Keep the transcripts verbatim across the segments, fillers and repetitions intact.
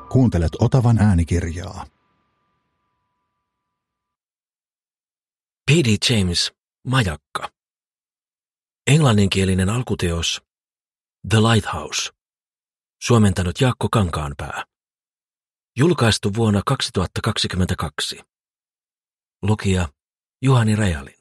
Kuuntelet Otavan äänikirjaa. P D James, Majakka. Englanninkielinen alkuteos The Lighthouse. Suomentanut Jaakko Kankaanpää. Julkaistu vuonna kaksituhattakaksikymmentäkaksi. Lukija Juhani Rajalin.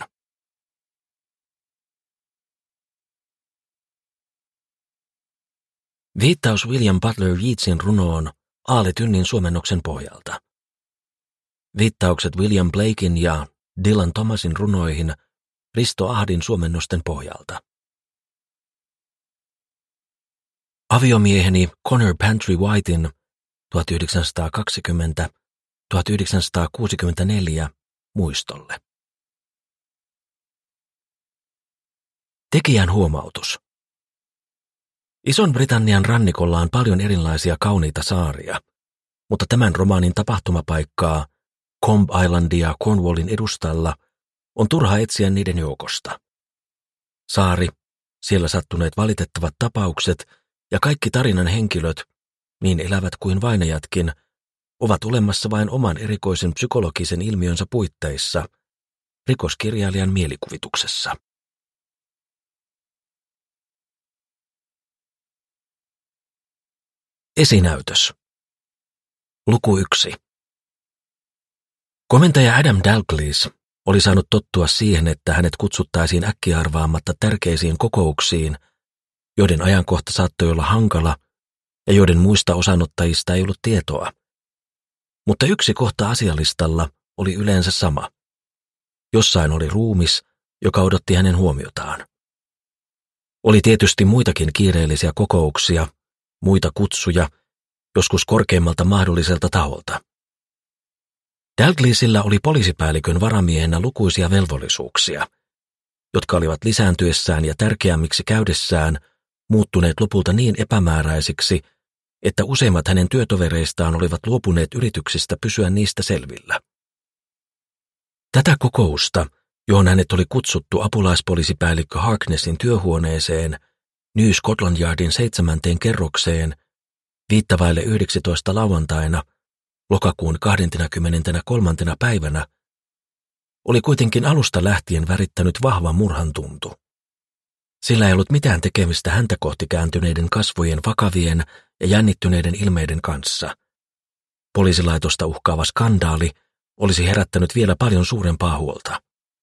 Viittaus William Butler Yeatsin runoon Aale Tynnin suomennoksen pohjalta. Viittaukset William Blaken ja Dylan Thomasin runoihin Risto Ahdin suomennosten pohjalta. Aviomieheni Connor Pantry Whitein tuhatyhdeksänsataakaksikymmentä–tuhatyhdeksänsataakuusikymmentäneljä muistolle. Tekijän huomautus. Ison-Britannian rannikolla on paljon erilaisia kauniita saaria, mutta tämän romaanin tapahtumapaikkaa, Combe Islandia Cornwallin edustalla, on turha etsiä niiden joukosta. Saari, siellä sattuneet valitettavat tapaukset ja kaikki tarinan henkilöt, niin elävät kuin vainajatkin, ovat olemassa vain oman erikoisen psykologisen ilmiönsä puitteissa, rikoskirjailijan mielikuvituksessa. Esinäytös. Luku yksi. Komentaja Adam Dalgliesh oli saanut tottua siihen, että hänet kutsuttaisiin äkkiarvaamatta tärkeisiin kokouksiin, joiden ajankohta saattoi olla hankala ja joiden muista osanottajista ei ollut tietoa. Mutta yksi kohta asialistalla oli yleensä sama. Jossain oli ruumis, joka odotti hänen huomiotaan. Oli tietysti muitakin kiireellisiä kokouksia, muita kutsuja, joskus korkeimmalta mahdolliselta taholta. Dalglieshillä oli poliisipäällikön varamiehenä lukuisia velvollisuuksia, jotka olivat lisääntyessään ja tärkeämmiksi käydessään muuttuneet lopulta niin epämääräisiksi, että useimmat hänen työtovereistaan olivat luopuneet yrityksistä pysyä niistä selvillä. Tätä kokousta, johon hänet oli kutsuttu apulaispoliisipäällikkö Harknessin työhuoneeseen, New Scotland Yardin seitsemänteen kerrokseen, viittavaille yhdeksitoista lauantaina, lokakuun kahdeskymmeneskolmas päivänä, oli kuitenkin alusta lähtien värittänyt vahva murhan tuntu. Sillä ei ollut mitään tekemistä häntä kohti kääntyneiden kasvojen vakavien ja jännittyneiden ilmeiden kanssa. Poliisilaitosta uhkaava skandaali olisi herättänyt vielä paljon suurempaa huolta.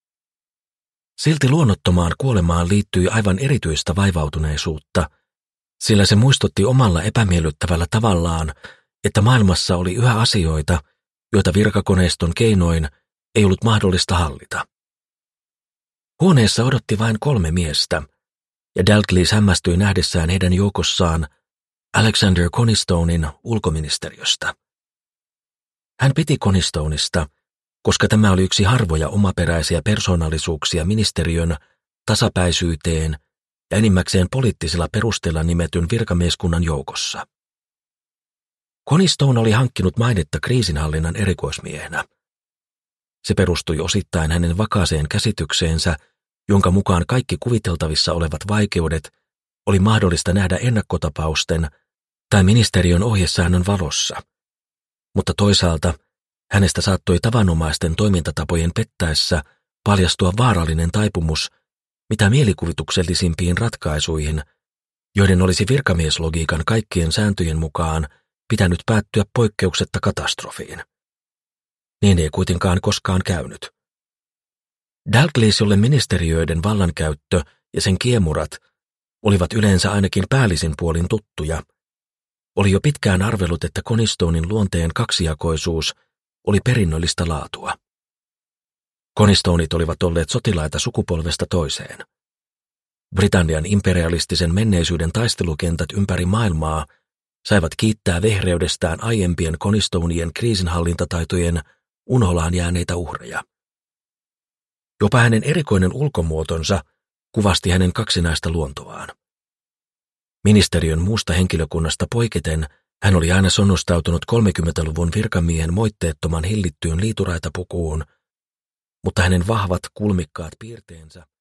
Silti luonnottomaan kuolemaan liittyi aivan erityistä vaivautuneisuutta, sillä se muistutti omalla epämiellyttävällä tavallaan, että maailmassa oli yhä asioita, joita virkakoneiston keinoin ei ollut mahdollista hallita. Huoneessa odotti vain kolme miestä, ja Dalglish hämmästyi nähdessään heidän joukossaan Alexander Conistonein ulkoministeriöstä. Hän piti Conistonesta, koska tämä oli yksi harvoja omaperäisiä persoonallisuuksia ministeriön tasapäisyyteen ja enimmäkseen poliittisilla perusteilla nimetyn virkamieskunnan joukossa. Conistone oli hankkinut mainetta kriisinhallinnan erikoismiehenä. Se perustui osittain hänen vakaaseen käsitykseensä, jonka mukaan kaikki kuviteltavissa olevat vaikeudet oli mahdollista nähdä ennakkotapausten tai ministeriön ohjesäännön valossa. Mutta toisaalta hänestä saattoi tavanomaisten toimintatapojen pettäessä paljastua vaarallinen taipumus mitä mielikuvituksellisimpiin ratkaisuihin, joiden olisi virkamieslogiikan kaikkien sääntöjen mukaan pitänyt päättyä poikkeuksetta katastrofiin. Niin ei kuitenkaan koskaan käynyt. Dalglishille ministeriöiden vallankäyttö ja sen kiemurat olivat yleensä ainakin päällisin puolin tuttuja. Oli jo pitkään arvellut, että Conistonein luonteen kaksijakoisuus oli perinnöllistä laatua. Conistoneit olivat olleet sotilaita sukupolvesta toiseen. Britannian imperialistisen menneisyyden taistelukentät ympäri maailmaa saivat kiittää vehreydestään aiempien Conistonien kriisinhallintataitojen unholaan jääneitä uhreja. Jopa hänen erikoinen ulkomuotonsa kuvasti hänen kaksinaista luontoaan. Ministeriön muusta henkilökunnasta poiketen hän oli aina sonnustautunut kolmekymmentäluvun virkamiehen moitteettoman hillittyyn liituraitapukuun, mutta hänen vahvat kulmikkaat piirteensä